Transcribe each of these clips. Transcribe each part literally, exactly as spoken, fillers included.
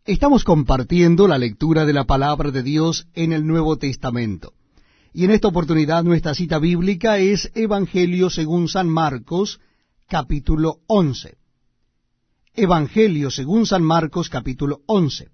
Estamos compartiendo la lectura de la palabra de Dios en el Nuevo Testamento. Y en esta oportunidad nuestra cita bíblica es Evangelio según San Marcos, capítulo once. Evangelio según San Marcos, capítulo once.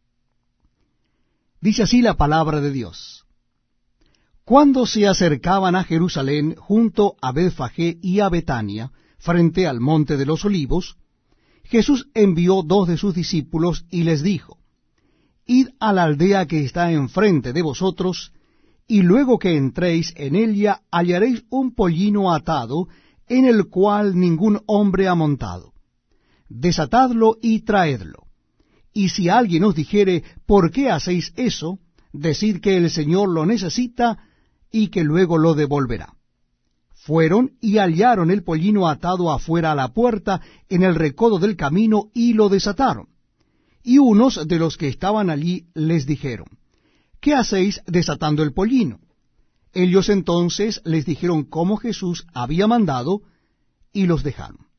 Dice así la palabra de Dios. Cuando se acercaban a Jerusalén, junto a Betfagé y a Betania, frente al monte de los olivos, Jesús envió dos de sus discípulos y les dijo, Id a la aldea que está enfrente de vosotros, y luego que entréis en ella hallaréis un pollino atado, en el cual ningún hombre ha montado. Desatadlo y traedlo. Y si alguien os dijere, ¿por qué hacéis eso?, decid que el Señor lo necesita y que luego lo devolverá. Fueron y hallaron el pollino atado afuera a la puerta, en el recodo del camino, y lo desataron. Y unos de los que estaban allí les dijeron, ¿qué hacéis desatando el pollino? Ellos entonces les dijeron cómo Jesús había mandado, y los dejaron.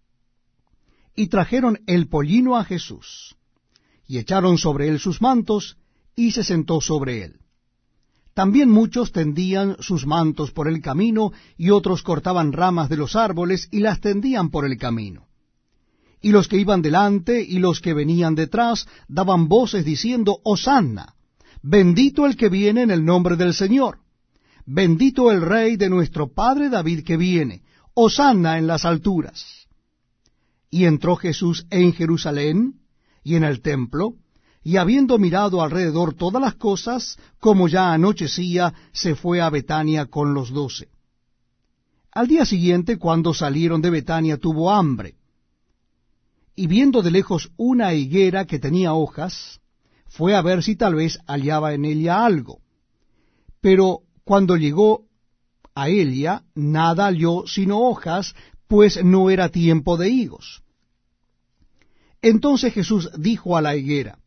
Y trajeron el pollino a Jesús, y echaron sobre él sus mantos, y se sentó sobre él. También muchos tendían sus mantos por el camino, y otros cortaban ramas de los árboles, y las tendían por el camino. Y los que iban delante y los que venían detrás daban voces diciendo, Hosanna, bendito el que viene en el nombre del Señor, bendito el Rey de nuestro Padre David que viene, Hosanna en las alturas. Y entró Jesús en Jerusalén y en el templo, y habiendo mirado alrededor todas las cosas, como ya anochecía, se fue a Betania con los doce. Al día siguiente, cuando salieron de Betania, tuvo hambre. Y viendo de lejos una higuera que tenía hojas, fue a ver si tal vez hallaba en ella algo. Pero cuando llegó a ella, nada halló sino hojas, pues no era tiempo de higos. Entonces Jesús dijo a la higuera,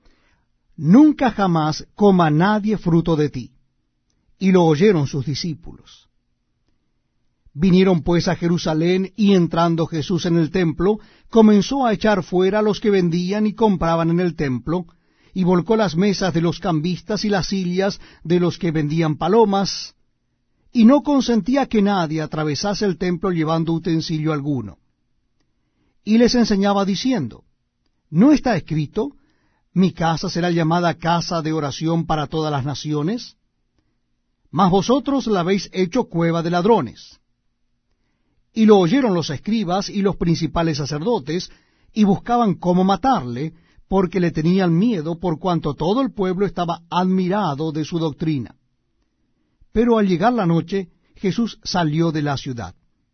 Nunca jamás coma nadie fruto de ti. Y lo oyeron sus discípulos. Vinieron pues a Jerusalén, y entrando Jesús en el templo, comenzó a echar fuera a los que vendían y compraban en el templo, y volcó las mesas de los cambistas y las sillas de los que vendían palomas, y no consentía que nadie atravesase el templo llevando utensilio alguno. Y les enseñaba diciendo, ¿no está escrito, mi casa será llamada casa de oración para todas las naciones? Mas vosotros la habéis hecho cueva de ladrones. Y lo oyeron los escribas y los principales sacerdotes, y buscaban cómo matarle, porque le tenían miedo, por cuanto todo el pueblo estaba admirado de su doctrina. Pero al llegar la noche, Jesús salió de la ciudad.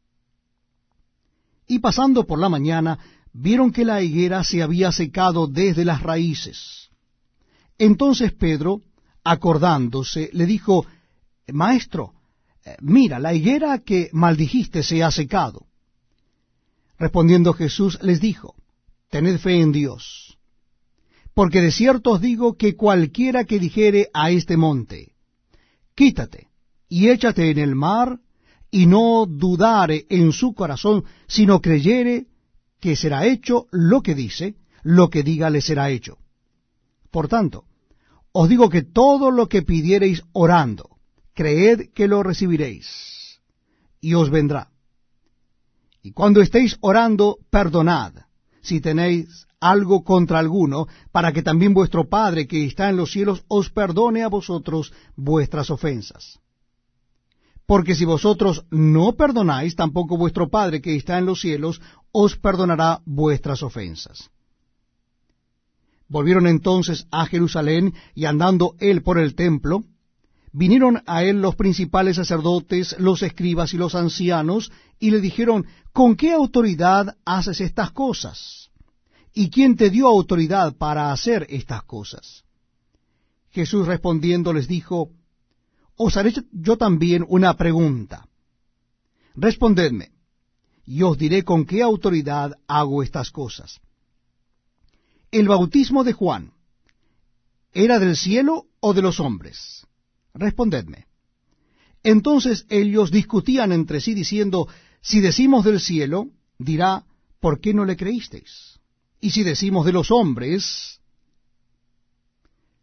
Y pasando por la mañana, vieron que la higuera se había secado desde las raíces. Entonces Pedro, acordándose, le dijo, Maestro, mira, la higuera que maldijiste se ha secado. Respondiendo Jesús les dijo, Tened fe en Dios, porque de cierto os digo que cualquiera que dijere a este monte, Quítate y échate en el mar, y no dudare en su corazón, sino creyere que será hecho lo que dice, lo que diga le será hecho. Por tanto, os digo que todo lo que pidiereis orando, creed que lo recibiréis, y os vendrá. Y cuando estéis orando, perdonad, si tenéis algo contra alguno, para que también vuestro Padre que está en los cielos os perdone a vosotros vuestras ofensas. Porque si vosotros no perdonáis, tampoco vuestro Padre que está en los cielos os perdonará vuestras ofensas. Volvieron entonces a Jerusalén, y andando él por el templo, vinieron a él los principales sacerdotes, los escribas y los ancianos, y le dijeron, ¿con qué autoridad haces estas cosas? ¿Y quién te dio autoridad para hacer estas cosas? Jesús respondiendo les dijo, Os haré yo también una pregunta. Respondedme, y os diré con qué autoridad hago estas cosas. ¿El bautismo de Juan era del cielo o de los hombres? Respondedme. Entonces ellos discutían entre sí, diciendo, si decimos del cielo, dirá, ¿por qué no le creísteis? Y si decimos de los hombres,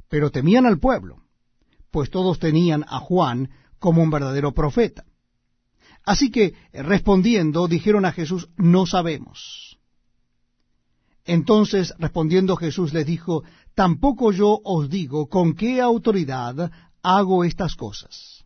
pero temían al pueblo, pues todos tenían a Juan como un verdadero profeta. Así que, respondiendo, dijeron a Jesús: no sabemos. Entonces, respondiendo Jesús, les dijo: tampoco yo os digo con qué autoridad hago estas cosas.